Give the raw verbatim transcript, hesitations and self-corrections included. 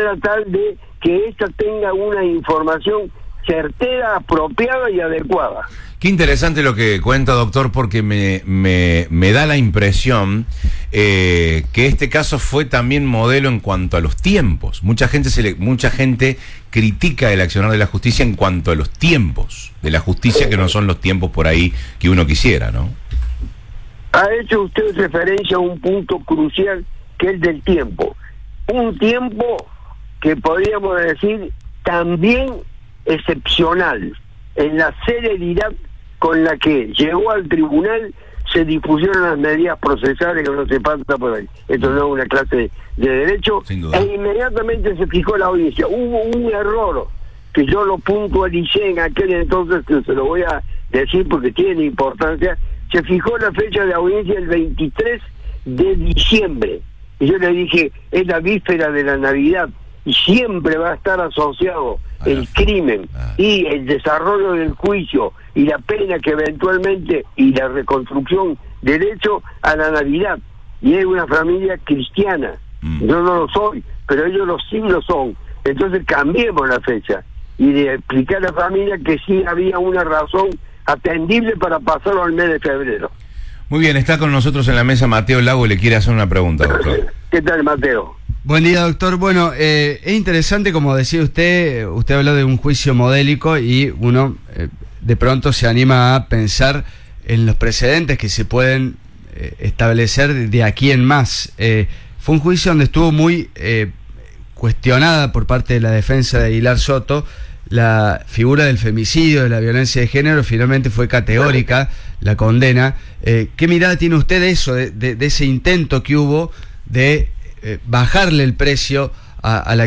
manera tal de que ésta tenga una información certera, apropiada y adecuada. Qué interesante lo que cuenta, doctor, porque me, me, me da la impresión eh, que este caso fue también modelo en cuanto a los tiempos. Mucha gente se le, mucha gente critica el accionar de la justicia en cuanto a los tiempos de la justicia, que no son los tiempos por ahí que uno quisiera, ¿no? Ha hecho usted referencia a un punto crucial, que es del tiempo. Un tiempo que podríamos decir también excepcional en la celeridad con la que llegó al tribunal, se difusieron las medidas procesales que no se pasa por ahí. Esto no es una clase de, de derecho, e inmediatamente se fijó la audiencia. Hubo un error que yo lo puntualicé en aquel entonces, que se lo voy a decir porque tiene importancia. Se fijó la fecha de audiencia el veintitrés de diciembre, y yo le dije, es la víspera de la Navidad y siempre va a estar asociado el crimen y el desarrollo del juicio y la pena que eventualmente y la reconstrucción del hecho a la Navidad. Y es una familia cristiana. Mm. Yo no lo soy, pero ellos los sí lo son. Entonces cambiemos la fecha y de explicar a la familia que sí había una razón atendible para pasarlo al mes de febrero. Muy bien, está con nosotros en la mesa Mateo Lago, le quiere hacer una pregunta, doctor. ¿Qué tal, Mateo? Buen día, doctor. Bueno, eh, es interesante, como decía usted, usted habló de un juicio modélico y uno eh, de pronto se anima a pensar en los precedentes que se pueden eh, establecer de aquí en más. Eh, fue un juicio donde estuvo muy eh, cuestionada por parte de la defensa de Aguilar Soto la figura del femicidio, de la violencia de género. Finalmente fue categórica la condena. Eh, ¿Qué mirada tiene usted de eso, de, de, de ese intento que hubo de eh, bajarle el precio a, a la